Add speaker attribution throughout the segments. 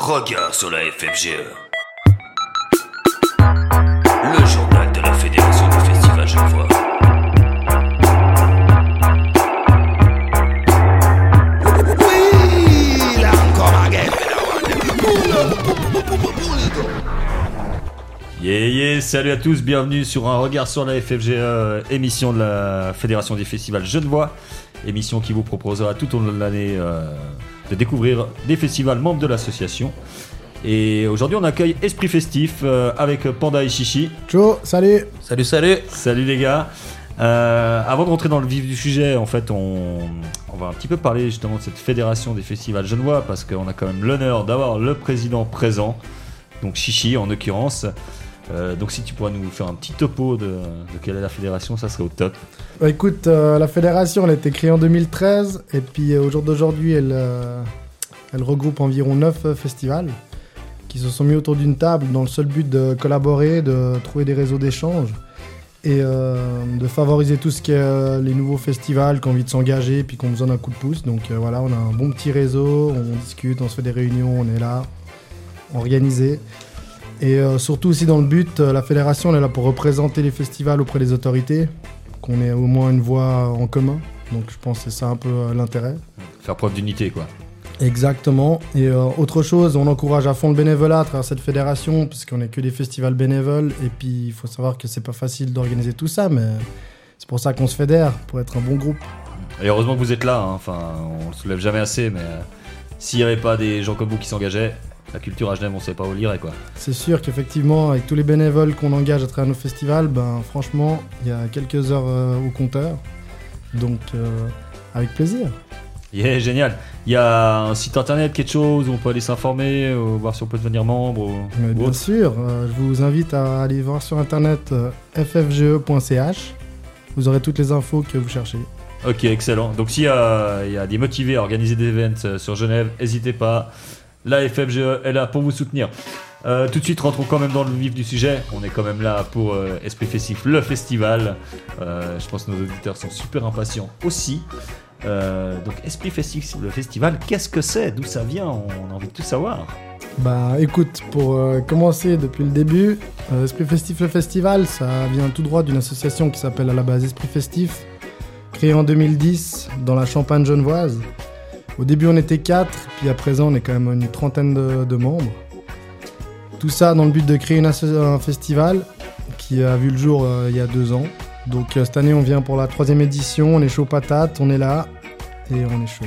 Speaker 1: Regard sur la FFGE. Le journal de la Fédération du Festival Genevois.
Speaker 2: Oui, là encore un game.
Speaker 3: Yeah, salut à tous, bienvenue sur un regard sur la FFGE, émission de la Fédération des Festivals Genevois, émission qui vous proposera tout au long de l'année de découvrir des festivals membres de l'association. Et aujourd'hui on accueille Esprit Festif avec Panda et Chichi.
Speaker 4: Ciao, salut.
Speaker 3: Salut les gars. Avant de rentrer dans le vif du sujet, en fait on va un petit peu parler justement de cette Fédération des Festivals Genevois, parce qu'on a quand même l'honneur d'avoir le président présent, donc Chichi en l'occurrence. Donc si tu pourrais nous faire un petit topo de quelle est la fédération, ça serait au top.
Speaker 4: Bah, écoute, la fédération elle a été créée en 2013 et puis au jour d'aujourd'hui elle regroupe environ 9 festivals qui se sont mis autour d'une table dans le seul but de collaborer, de trouver des réseaux d'échange et de favoriser tout ce qui est les nouveaux festivals qui ont envie de s'engager et puis qui ont besoin d'un coup de pouce. Donc voilà, on a un bon petit réseau, on discute, on se fait des réunions, on est là, organisé. Et surtout aussi dans le but, la fédération elle est là pour représenter les festivals auprès des autorités, qu'on ait au moins une voix en commun. Donc je pense que c'est ça un peu l'intérêt.
Speaker 3: Faire preuve d'unité quoi.
Speaker 4: Exactement. Et autre chose, on encourage à fond le bénévolat à travers cette fédération, parce qu'on n'est que des festivals bénévoles. Et puis il faut savoir que c'est pas facile d'organiser tout ça, mais c'est pour ça qu'on se fédère, pour être un bon groupe.
Speaker 3: Et heureusement que vous êtes là, hein. Enfin on le soulève jamais assez, mais s'il n'y avait pas des gens comme vous qui s'engageaient, la culture à Genève, on sait pas où l'irait quoi. C'est
Speaker 4: sûr qu'effectivement, avec tous les bénévoles qu'on engage à travers nos festivals, ben franchement, il y a quelques heures au compteur. Donc, avec plaisir.
Speaker 3: Yeah, génial. Il y a un site internet, quelque chose où on peut aller s'informer, voir si on peut devenir membre
Speaker 4: Mais bien sûr, je vous invite à aller voir sur internet ffge.ch. Vous aurez toutes les infos que vous cherchez.
Speaker 3: Ok, excellent. Donc s'il y a des motivés à organiser des events sur Genève, n'hésitez pas. La FFGE est là pour vous soutenir. Tout de suite, rentrons quand même dans le vif du sujet. On est quand même là pour Esprit Festif, le festival. Je pense que nos auditeurs sont super impatients aussi. Donc Esprit Festif, le festival, qu'est-ce que c'est? D'où ça vient? On a envie de tout savoir.
Speaker 4: Bah écoute, pour commencer depuis le début, Esprit Festif, le festival, ça vient tout droit d'une association qui s'appelle à la base Esprit Festif, créée en 2010 dans la Champagne genevoise. Au début, on était 4, puis à présent, on est quand même une trentaine de membres. Tout ça dans le but de créer un festival qui a vu le jour il y a 2 ans. Donc cette année, on vient pour la 3e édition, on est chaud patate, on est là et on est chaud.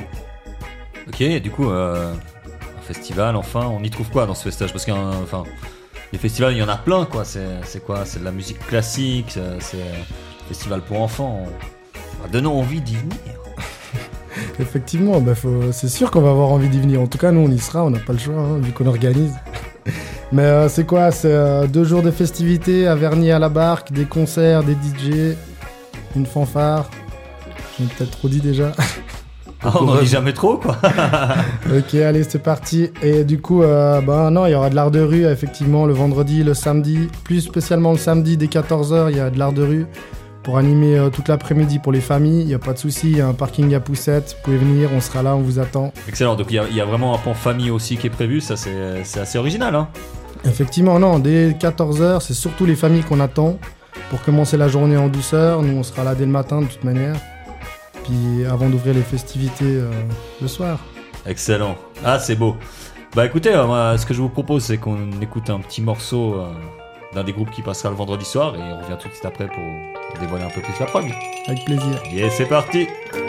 Speaker 3: Ok, du coup, un festival, enfin, on y trouve quoi dans ce festage? Parce que les festivals, il y en a plein, quoi. C'est quoi? C'est de la musique classique, c'est un festival pour enfants. Donnons envie d'y venir.
Speaker 4: Effectivement, c'est sûr qu'on va avoir envie d'y venir. En tout cas, nous, on y sera, on n'a pas le choix, hein, vu qu'on organise. Mais c'est quoi? C'est 2 jours de festivités à Vernier à la Barque, des concerts, des DJ, une fanfare. J'en ai peut-être trop dit déjà.
Speaker 3: On n'en dit jamais trop, quoi.
Speaker 4: Ok, allez, c'est parti. Et du coup, non, il y aura de l'art de rue, effectivement, le vendredi, le samedi. Plus spécialement le samedi, dès 14h, il y a de l'art de rue. Pour animer toute l'après-midi pour les familles, il n'y a pas de souci, il y a un parking à poussettes, vous pouvez venir, on sera là, on vous attend.
Speaker 3: Excellent, donc il y a vraiment un pan famille aussi qui est prévu, ça c'est assez original, hein.
Speaker 4: Effectivement, non, dès 14h, c'est surtout les familles qu'on attend pour commencer la journée en douceur. Nous, on sera là dès le matin de toute manière, puis avant d'ouvrir les festivités le soir.
Speaker 3: Excellent, ah c'est beau. Bah écoutez, moi, ce que je vous propose, c'est qu'on écoute un petit morceau d'un des groupes qui passera le vendredi soir, et on revient tout de suite après pour dévoiler un peu plus la prog.
Speaker 4: Avec plaisir.
Speaker 3: Et c'est parti.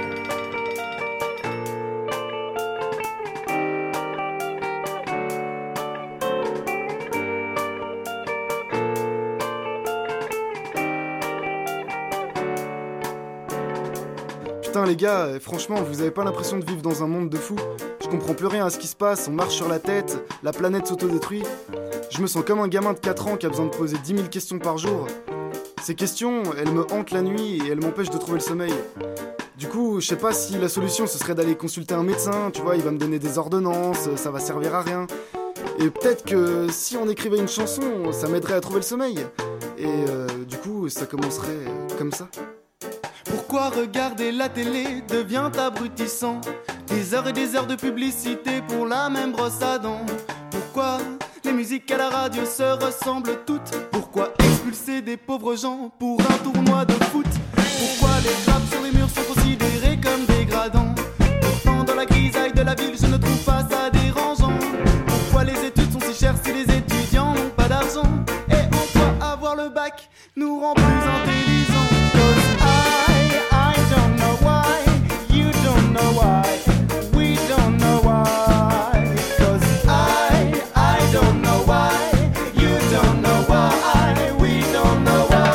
Speaker 5: Putain les gars, franchement, vous avez pas l'impression de vivre dans un monde de fous? Je comprends plus rien à ce qui se passe, on marche sur la tête, la planète s'autodétruit. Je me sens comme un gamin de 4 ans qui a besoin de poser 10 000 questions par jour. Ces questions, elles me hantent la nuit et elles m'empêchent de trouver le sommeil. Du coup, je sais pas si la solution ce serait d'aller consulter un médecin, tu vois, il va me donner des ordonnances, ça va servir à rien. Et peut-être que si on écrivait une chanson, ça m'aiderait à trouver le sommeil. Et du coup, ça commencerait comme ça.
Speaker 6: Pourquoi regarder la télé devient abrutissant? Des heures et des heures de publicité pour la même brosse à dents. Pourquoi les musiques à la radio se ressemblent toutes? Pourquoi expulser des pauvres gens pour un tournoi de foot? Pourquoi les frappes sur les murs sont considérées comme dégradants? Pourtant dans la grisaille de la ville je ne trouve pas ça dérangeant. Pourquoi les études sont si chères si les étudiants n'ont pas d'argent? Et en quoi avoir le bac nous rend plus intelligents? 'Cause I don't know why, you don't know why, we don't know why. 'Cause I don't know why, you don't know why, we don't know why.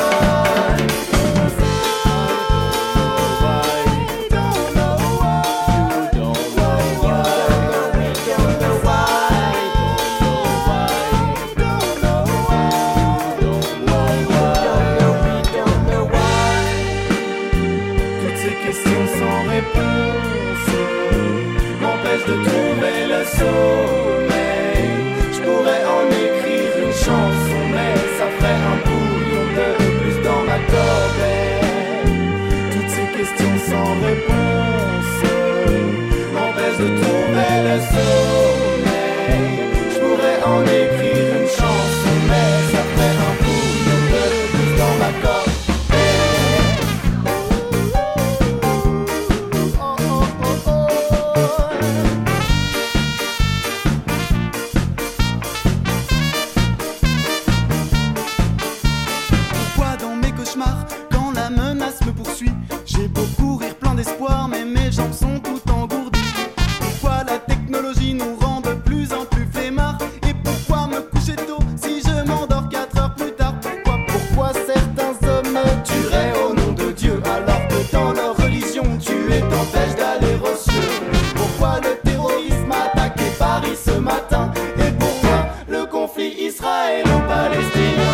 Speaker 6: De trouver le sommeil, je pourrais en écrire une chanson, mais ça ferait un bouillon de plus dans ma corbeille. Toutes ces questions sans réponse m'empêchent de trouver le sommeil. Je pourrais en écrire une chanson, mais ça ferait un bouillon de plus dans ma corbeille. Quand la menace me poursuit, j'ai beau courir plein d'espoir, mais mes jambes sont toutes engourdies. Pourquoi la technologie nous rend de plus en plus flemmards? Et pourquoi me coucher tôt si je m'endors 4 heures plus tard? Pourquoi certains hommes me tueraient au nom de Dieu, alors que dans leur religion tuer t'empêche d'aller aux cieux? Pourquoi le terrorisme a attaqué Paris ce matin? Et pourquoi le conflit israélo-palestinien?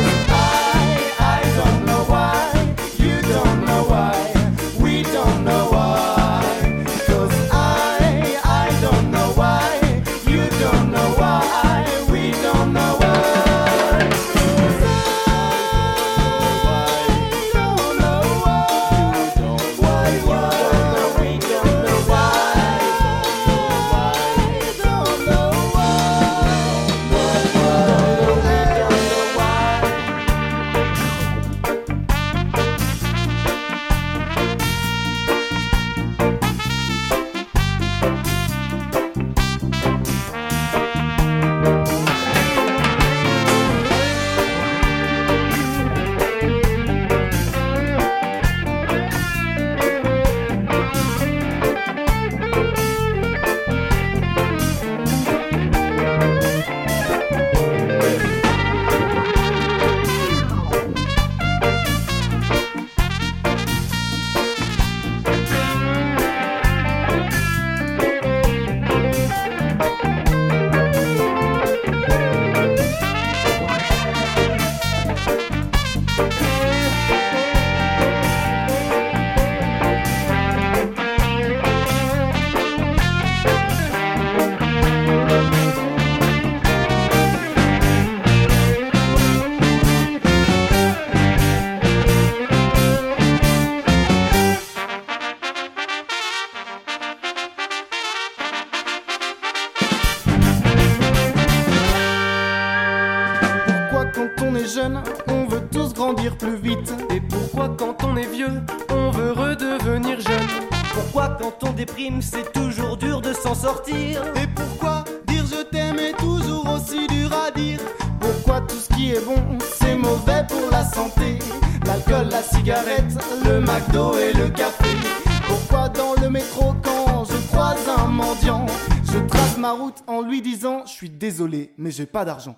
Speaker 6: On veut tous grandir plus vite.
Speaker 7: Et pourquoi quand on est vieux, on veut redevenir jeune?
Speaker 8: Pourquoi quand on déprime, c'est toujours dur de s'en sortir?
Speaker 6: Et pourquoi dire je t'aime est toujours aussi dur à dire?
Speaker 5: Pourquoi tout ce qui est bon, c'est mauvais pour la santé? L'alcool, la cigarette, le McDo et le café. Pourquoi dans le métro quand je croise un mendiant, je trace ma route en lui disant je suis désolé mais j'ai pas d'argent?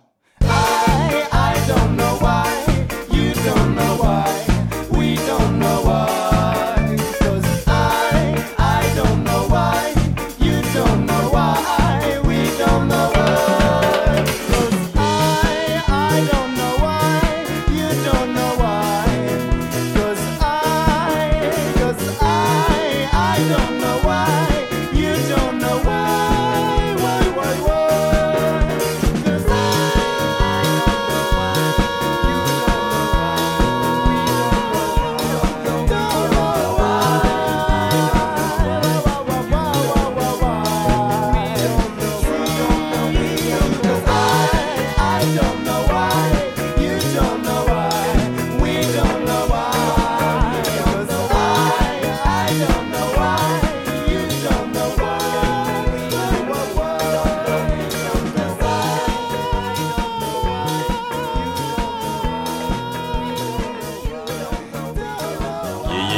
Speaker 5: I don't know why, you don't know why, we don't know why. 'Cause I don't know why, you don't know why, we don't know why. 'Cause I don't know why, you don't know why. 'Cause I don't know why, you don't know why, why. 'Cause I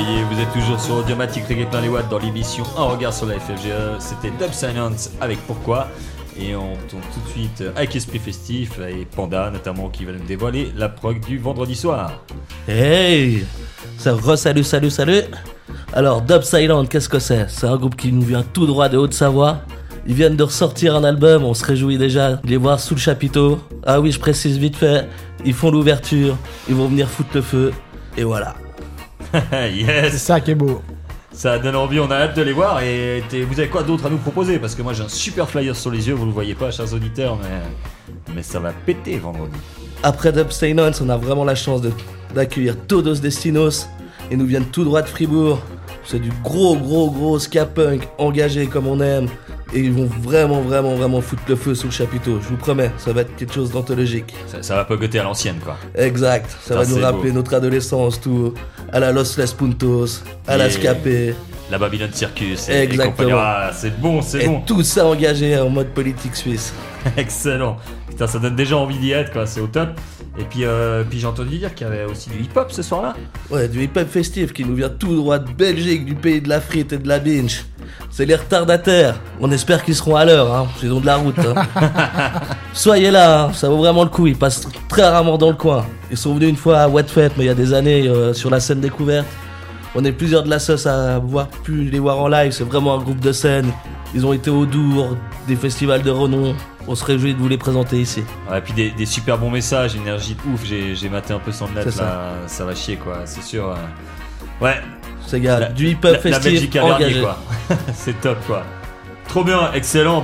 Speaker 3: Vous êtes toujours sur Audiomatique Reggae Plein les Watts dans l'émission Un regard sur la FFGE. C'était Dub Silence avec Pourquoi. Et on retourne tout de suite avec Esprit Festif et Panda notamment qui va nous dévoiler la prog du vendredi soir.
Speaker 9: Hey, salut. Alors Dub Silence, qu'est-ce que c'est? C'est un groupe qui nous vient tout droit de Haute-Savoie. Ils viennent de ressortir un album, on se réjouit déjà de les voir sous le chapiteau. Ah oui, je précise vite fait, ils font l'ouverture, ils vont venir foutre le feu, et voilà.
Speaker 3: Yes.
Speaker 4: C'est ça qui est beau.
Speaker 3: Ça donne envie, on a hâte de les voir. Et vous avez quoi d'autre à nous proposer? Parce que moi j'ai un super flyer sur les yeux, vous le voyez pas chers auditeurs, mais ça va péter vendredi.
Speaker 9: Après Dub Silence, on a vraiment la chance d'accueillir Todos Destinos. Ils nous viennent tout droit de Fribourg. C'est du gros ska punk engagé comme on aime. Et ils vont vraiment foutre le feu sous le chapiteau. Je vous promets, ça va être quelque chose d'anthologique.
Speaker 3: Ça va pogoter à l'ancienne quoi.
Speaker 9: Exact, ça va nous rappeler notre adolescence, tout à la Los Les Puntos, à la Scapé.
Speaker 3: La Babylone Circus.
Speaker 9: Exactement.
Speaker 3: Ah, c'est bon.
Speaker 9: Et tout ça engagé en mode politique suisse.
Speaker 3: Excellent. Putain, ça donne déjà envie d'y être quoi, c'est au top. Et puis j'ai entendu dire qu'il y avait aussi du hip-hop ce soir-là.
Speaker 9: Ouais, du hip-hop festif qui nous vient tout droit de Belgique, du pays de la frite et de la binge. C'est les retardataires. On espère qu'ils seront à l'heure, hein. Ils ont de la route. Hein. Soyez là, hein. Ça vaut vraiment le coup. Ils passent très rarement dans le coin. Ils sont venus une fois à What Fête, mais il y a des années, sur la scène découverte. On est plusieurs de la sauce à pu les voir en live. C'est vraiment un groupe de scène. Ils ont été au Dour, des festivals de renom. On se réjouit de vous les présenter ici.
Speaker 3: Ouais, et puis des super bons messages, énergie de ouf. J'ai maté un peu son net
Speaker 9: là,
Speaker 3: ça va chier quoi, c'est sûr. Ouais.
Speaker 9: C'est gars, du hip-hop festif
Speaker 3: la Belgique à
Speaker 9: engagé
Speaker 3: quoi. C'est top quoi. Trop bien, excellent.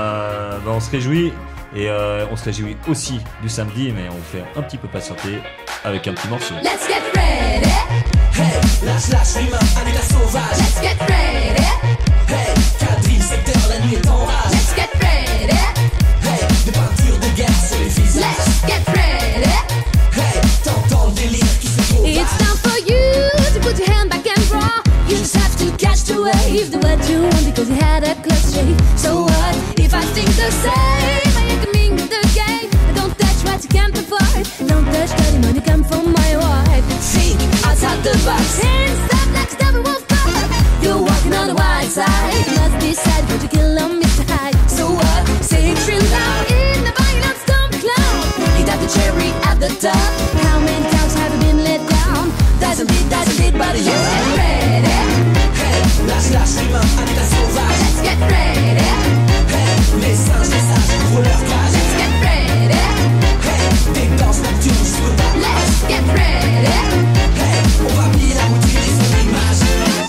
Speaker 3: On se réjouit et on se réjouit aussi du samedi, mais on fait un petit peu patienter avec un petit morceau.
Speaker 10: Let's get ready. Hey, lâche les mains, allez la sauvage. Let's get ready. Hey, quadrille, secteur, la nuit est en rage. Let's get ready. Hey, des peintures de guerre sur les visages. Let's get ready. Hey, t'entends le délire qui se trouve. It's time for you to put your hand back and raw. You just have to catch the wave, do what you want because you had a close shave. So what if I think the same? I ain't coming to the game. Don't touch what you can't afford. Don't touch the money come from my wife. Think outside the box. Hands up like Steppenwolf Pop. You're walking on the wild side. Must decide what you kill on Mr. Hyde. So what? Say it real loud in the violent storm cloud. Ain't that the cherry at the top? How many times have you been let down? Doesn't it, but you get ready. Hey, lâche les mains, allez la sauvage. Let's get ready. Hey, les singes, pour leur cage. Let's get ready. Hey, des danses nocturnes sur ta plage. Let's get ready. Hey, on va bien la mutiler son image.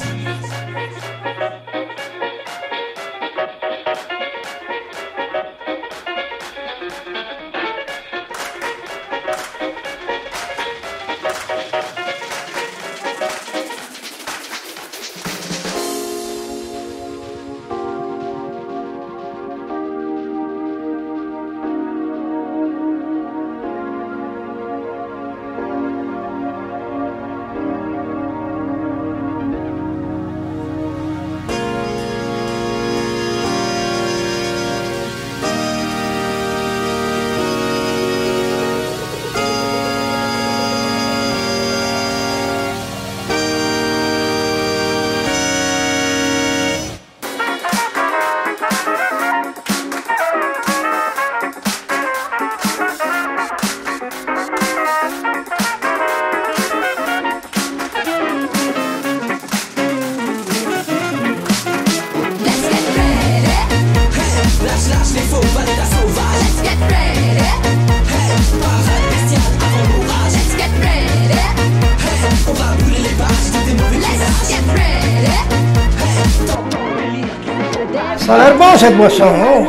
Speaker 11: Ça a l'air bon cette boisson, hein?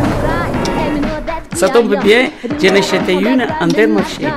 Speaker 12: Ça tombe bien, j'en ai acheté une en Intermarché.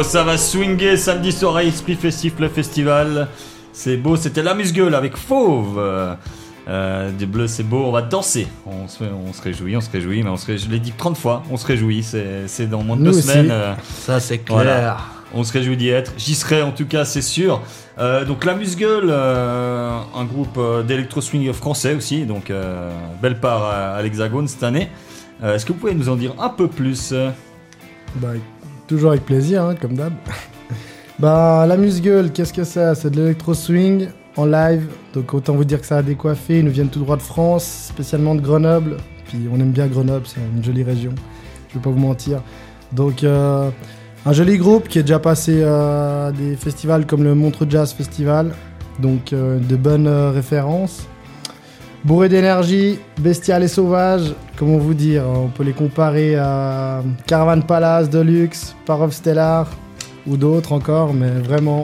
Speaker 3: Oh, ça va swinguer samedi soir à Esprit Festif, le festival. C'est beau, c'était l'amuse-gueule avec Fauve. Du bleu, c'est beau, on va danser. On se réjouit, mais je l'ai dit 30 fois, on se réjouit. C'est dans moins de 2 semaines.
Speaker 9: Ça, c'est clair.
Speaker 3: Voilà. On se réjouit d'y être. J'y serai en tout cas, c'est sûr. Donc l'amuse-gueule, un groupe d'électro-swing français aussi. Donc belle part à l'Hexagone cette année. Est-ce que vous pouvez nous en dire un peu plus
Speaker 4: Bah, toujours avec plaisir, hein, comme d'hab. Bah, l'amuse-gueule, qu'est-ce que c'est ? C'est de l'électro-swing en live. Donc autant vous dire que ça a décoiffé. Ils nous viennent tout droit de France, spécialement de Grenoble. Puis on aime bien Grenoble, c'est une jolie région. Je vais pas vous mentir. Donc un joli groupe qui est déjà passé à des festivals comme le Montreux Jazz Festival. Donc de bonnes références. Bourré d'énergie, bestial et sauvage, comment vous dire, on peut les comparer à Caravan Palace, Deluxe, Parov Stellar ou d'autres encore, mais vraiment,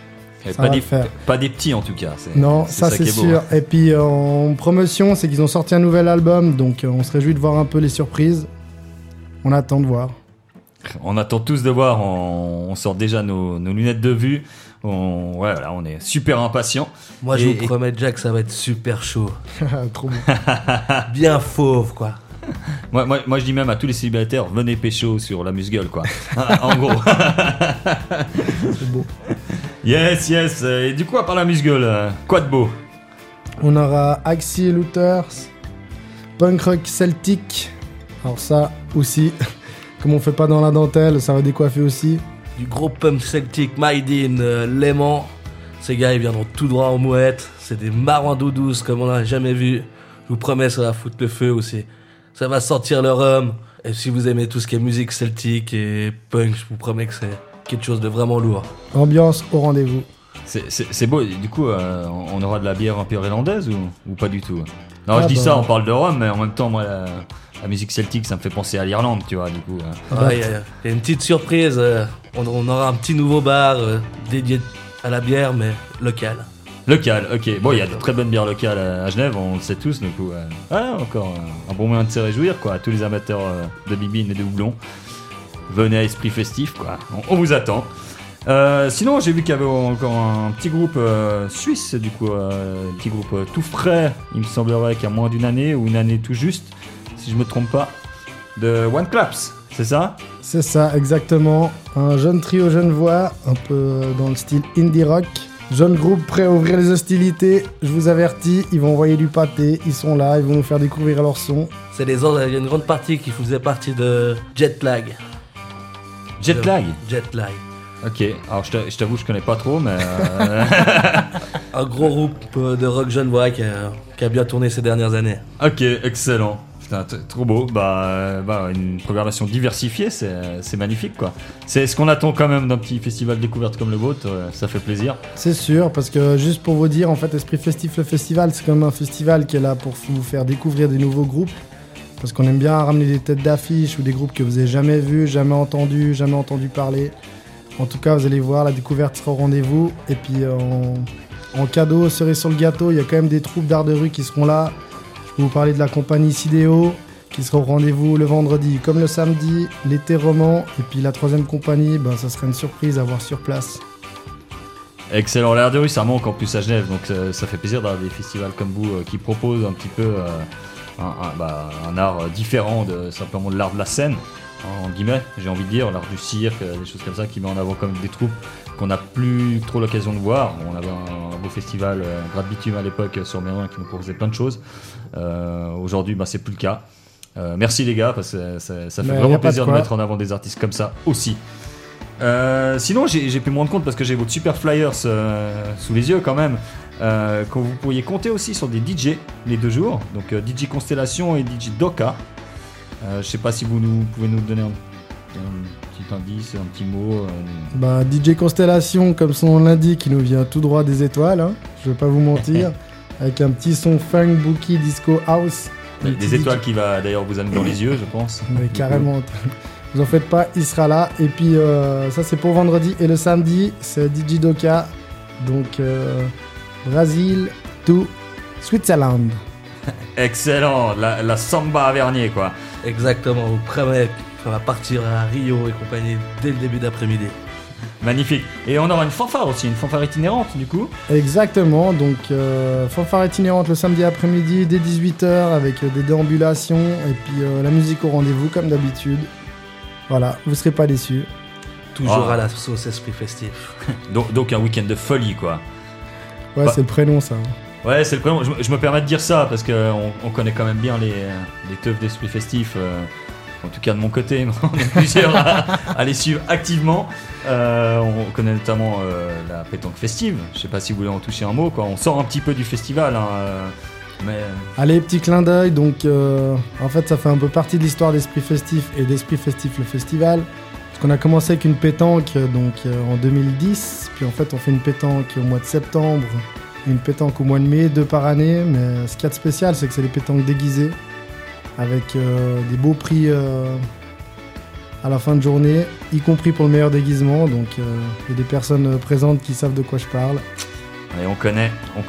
Speaker 3: pas des petits en tout cas.
Speaker 4: Non, ça c'est sûr. Et puis en promotion, c'est qu'ils ont sorti un nouvel album, donc on se réjouit de voir un peu les surprises. On attend de voir.
Speaker 3: On attend tous de voir, on sort déjà nos lunettes de vue. Voilà, on est super impatients.
Speaker 9: Moi, je vous promets déjà que ça va être super chaud.
Speaker 4: Trop bon.
Speaker 9: Bien fauve, quoi.
Speaker 3: Moi, je dis même à tous les célibataires, venez pécho sur l'amuse-gueule, quoi. En gros.
Speaker 4: C'est beau.
Speaker 3: Yes. Et du coup, à part l'amuse-gueule, quoi de beau ?
Speaker 4: On aura Axie Looters, Punk Rock Celtic. Alors ça aussi, comme on fait pas dans la dentelle, ça va décoiffer aussi.
Speaker 9: Du gros pump celtic made in Léman. Ces gars, ils viendront tout droit en mouette. C'est des marrons doudous comme on n'a jamais vu. Je vous promets, ça va foutre le feu aussi. Ça va sortir le rhum. Et si vous aimez tout ce qui est musique celtique et punk, je vous promets que c'est quelque chose de vraiment lourd.
Speaker 4: Ambiance au rendez-vous.
Speaker 3: C'est beau. Du coup, on aura de la bière un peu irlandaise ou pas du tout ? Non, je dis ça, on parle de rhum, mais en même temps, moi, la musique celtique, ça me fait penser à l'Irlande, tu vois, du coup.
Speaker 9: Il y a une petite surprise. On aura un petit nouveau bar dédié à la bière, mais local.
Speaker 3: Local, ok. Bon, il y a de très bonnes bières locales à Genève, on le sait tous, du coup. Encore un bon moyen de se réjouir, quoi. À tous les amateurs de bibine et de houblon, venez à Esprit Festif, quoi. On vous attend. Sinon, j'ai vu qu'il y avait encore un petit groupe suisse, du coup, un petit groupe tout frais, il me semblerait qu'il y a moins d'une année, ou une année tout juste, si je me trompe pas, de One Claps, c'est ça ?
Speaker 4: C'est ça, exactement. Un jeune trio genevois, un peu dans le style indie rock. Jeune groupe prêt à ouvrir les hostilités. Je vous avertis, ils vont envoyer du pâté. Ils sont là, ils vont nous faire découvrir leur son.
Speaker 9: Il y a une grande partie qui faisait partie de Jetlag.
Speaker 3: Jetlag ?
Speaker 9: Jetlag.
Speaker 3: Ok, alors je t'avoue, je connais pas trop, mais...
Speaker 9: Un gros groupe de rock genevois qui a bien tourné ces dernières années.
Speaker 3: Ok, excellent. Putain, trop beau. Une programmation diversifiée, c'est magnifique, quoi. C'est ce qu'on attend quand même d'un petit festival découverte comme le vôtre, ça fait plaisir.
Speaker 4: C'est sûr, parce que juste pour vous dire, en fait, Esprit Festif, le festival, c'est comme un festival qui est là pour vous faire découvrir des nouveaux groupes. Parce qu'on aime bien ramener des têtes d'affiche ou des groupes que vous n'avez jamais vus, jamais entendu parler. En tout cas, vous allez voir, la découverte sera au rendez-vous. Et puis, en cadeau, cerise sur le gâteau, il y a quand même des troupes d'art de rue qui seront là. Je vais vous parler de la compagnie Sidéo, qui sera au rendez-vous le vendredi comme le samedi, l'été roman. Et puis la troisième compagnie, ça sera une surprise à voir sur place.
Speaker 3: Excellent, l'art de rue, ça manque en plus à Genève. Donc ça fait plaisir d'avoir des festivals comme vous qui proposent un petit peu un art différent de simplement de l'art de la scène. En guillemets, j'ai envie de dire, l'art du cirque, des choses comme ça qui met en avant comme des troupes qu'on n'a plus trop l'occasion de voir. On avait un beau festival, Grade Bitume à l'époque sur Mérin qui nous proposait plein de choses. Aujourd'hui, c'est plus le cas. Merci les gars, parce que ça fait vraiment plaisir de mettre en avant des artistes comme ça aussi. Sinon, j'ai pu me rendre compte, parce que j'ai votre super flyers sous les yeux quand même, que vous pourriez compter aussi sur des DJ les 2 jours. Donc DJ Constellation et DJ Doka. Je sais pas si vous pouvez nous donner un petit indice, un petit mot.
Speaker 4: DJ Constellation, comme son nom l'indique, il nous vient tout droit des étoiles, hein, je vais pas vous mentir, avec un petit son funk, bookie, disco, house.
Speaker 3: Des étoiles qui va d'ailleurs vous amener dans les yeux, je pense.
Speaker 4: Mais carrément, vous en faites pas, il sera là. Et puis ça c'est pour vendredi, et le samedi c'est DJ Doka, donc Brésil to Switzerland.
Speaker 3: Excellent, la samba à Vernier, quoi.
Speaker 9: Exactement, vous promets, on va partir à Rio et compagnie dès le début d'après-midi.
Speaker 3: Magnifique. Et on aura une fanfare aussi, une fanfare itinérante du coup.
Speaker 4: Exactement, donc fanfare itinérante le samedi après-midi dès 18h avec des déambulations et puis la musique au rendez-vous comme d'habitude. Voilà, vous serez pas déçus.
Speaker 9: Toujours à la sauce esprit festif.
Speaker 3: donc un week-end de folie quoi.
Speaker 4: Ouais, c'est le prénom ça.
Speaker 3: Ouais, c'est le prénom. Je me permets de dire ça parce qu'on connaît quand même bien les teufs d'esprit festif. En tout cas de mon côté, on est plusieurs à les suivre activement. On connaît notamment la pétanque festive. Je sais pas si vous voulez en toucher un mot quoi. On sort un petit peu du festival. Mais...
Speaker 4: Allez, petit clin d'œil. Donc en fait ça fait un peu partie de l'histoire d'Esprit Festif et d'Esprit Festif le festival. Parce qu'on a commencé avec une pétanque en 2010. Puis en fait on fait une pétanque au mois de septembre. Une pétanque au mois de mai, 2 par année. Mais ce qu'il y a de spécial c'est que c'est des pétanques déguisées. Avec des beaux prix à la fin de journée, y compris pour le meilleur déguisement. Donc il y a des personnes présentes qui savent de quoi je parle.
Speaker 3: Et on connaît.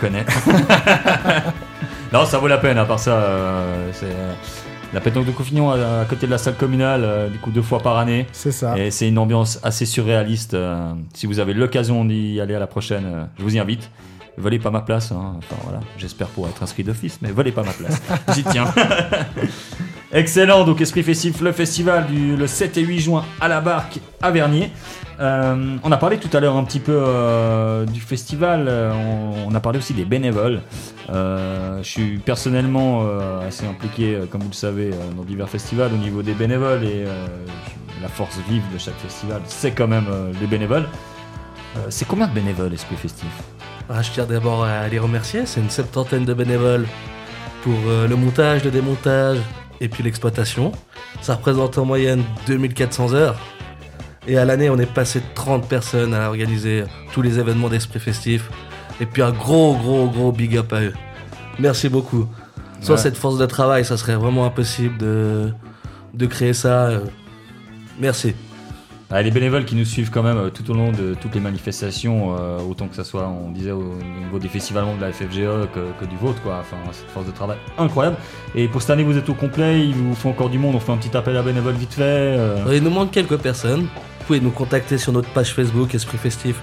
Speaker 3: Non, ça vaut la peine, à part ça, c'est la pétanque de Couffignon à côté de la salle communale, du coup 2 fois par année.
Speaker 4: C'est ça.
Speaker 3: Et c'est une ambiance assez surréaliste. Si vous avez l'occasion d'y aller à la prochaine, je vous y invite. Volez pas ma place, hein. Enfin voilà, j'espère pour être inscrit d'office, mais volez pas ma place. J'y tiens. Excellent, donc Esprit Festif, le festival le 7 et 8 juin à la Barque à Vernier. On a parlé tout à l'heure un petit peu du festival, on a parlé aussi des bénévoles. Je suis personnellement assez impliqué, comme vous le savez, dans divers festivals au niveau des bénévoles et la force vive de chaque festival, c'est quand même les bénévoles. C'est combien de bénévoles Esprit Festif ?
Speaker 9: Je tiens d'abord à les remercier, c'est une 70aine de bénévoles pour le montage, le démontage et puis l'exploitation. Ça représente en moyenne 2400 heures. Et à l'année, on est passé de 30 personnes à organiser tous les événements d'Esprit Festif. Et puis un gros big up à eux. Merci beaucoup. Sans cette force de travail, ça serait vraiment impossible de créer ça. Merci.
Speaker 3: Les bénévoles qui nous suivent quand même tout au long de toutes les manifestations, autant que ça soit, on disait, au niveau des festivals de la FFGE que du vôtre, quoi. Enfin, cette force de travail incroyable. Et pour cette année, vous êtes au complet, il vous faut encore du monde, on fait un petit appel à bénévoles vite fait.
Speaker 9: Il nous manque quelques personnes. Vous pouvez nous contacter sur notre page Facebook, Esprit Festif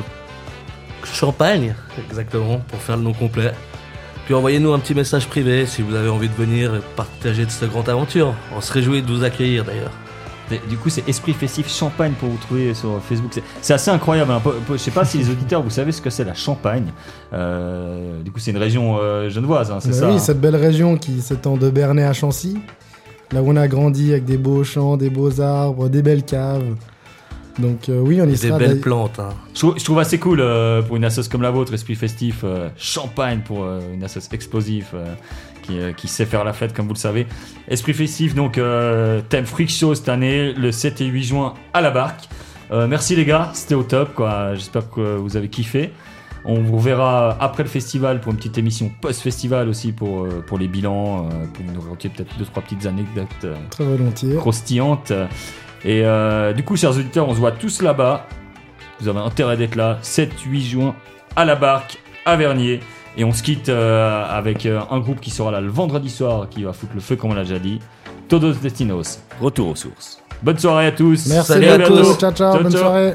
Speaker 9: Champagne, exactement, pour faire le nom complet. Puis envoyez-nous un petit message privé si vous avez envie de venir et partager de cette grande aventure. On se réjouit de vous accueillir d'ailleurs.
Speaker 3: Du coup, c'est Esprit Festif Champagne pour vous trouver sur Facebook. C'est assez incroyable. Hein. Je sais pas si les auditeurs, vous savez ce que c'est la Champagne. Du coup, c'est une région genevoise, hein, c'est ça.
Speaker 4: Oui,
Speaker 3: hein.
Speaker 4: Cette belle région qui s'étend de Bernay à Chancy. Là où on a grandi avec des beaux champs, des beaux arbres, des belles caves. Donc oui, on y sera.
Speaker 9: Des belles plantes. Hein.
Speaker 3: Je trouve assez cool pour une assoce comme la vôtre, Esprit Festif Champagne pour une assoce explosive qui sait faire la fête comme vous le savez. Esprit Festif, donc thème Freak Show cette année, le 7 et 8 juin à la Barque. Merci les gars, c'était au top quoi. J'espère que vous avez kiffé. On vous verra après le festival pour une petite émission post-festival aussi pour les bilans, pour nous raconter peut-être 2-3 petites anecdotes
Speaker 4: très volontiers
Speaker 3: croustillantes. Et du coup, chers auditeurs, on se voit tous là-bas. Vous avez intérêt d'être là. 7-8 juin à la Barque, à Vernier. Et on se quitte avec un groupe qui sera là le vendredi soir, qui va foutre le feu comme on l'a déjà dit. Todos Destinos, retour aux sources. Bonne soirée à tous.
Speaker 4: Merci
Speaker 3: Salut
Speaker 4: à tous. Ciao, bonne soirée.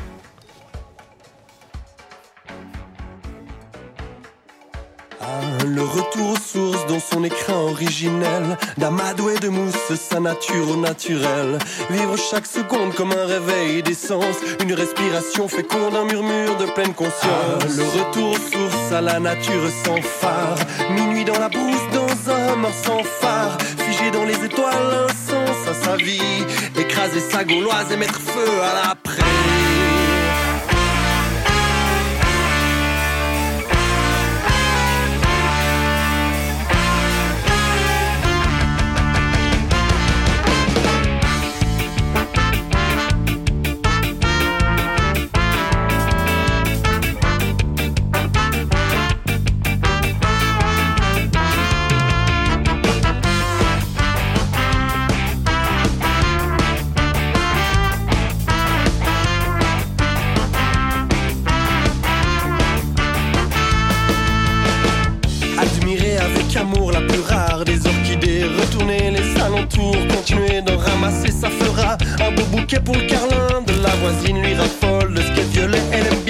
Speaker 13: Le retour aux sources dans son écrin originel, d'amadou et de mousse, sa nature au naturel. Vivre chaque seconde comme un réveil d'essence, une respiration féconde, un murmure de pleine conscience. Le retour aux sources à la nature sans phare, minuit dans la brousse, dans un mort sans phare, figé dans les étoiles, un sens à sa vie, écraser sa gauloise et mettre feu à l'après. avec amour la plus rare des orchidées. Retourner les alentours, continuer d'en ramasser, ça fera un beau bouquet pour le carlin de la voisine. Lui raffole de ce qu'est violet, elle aime bien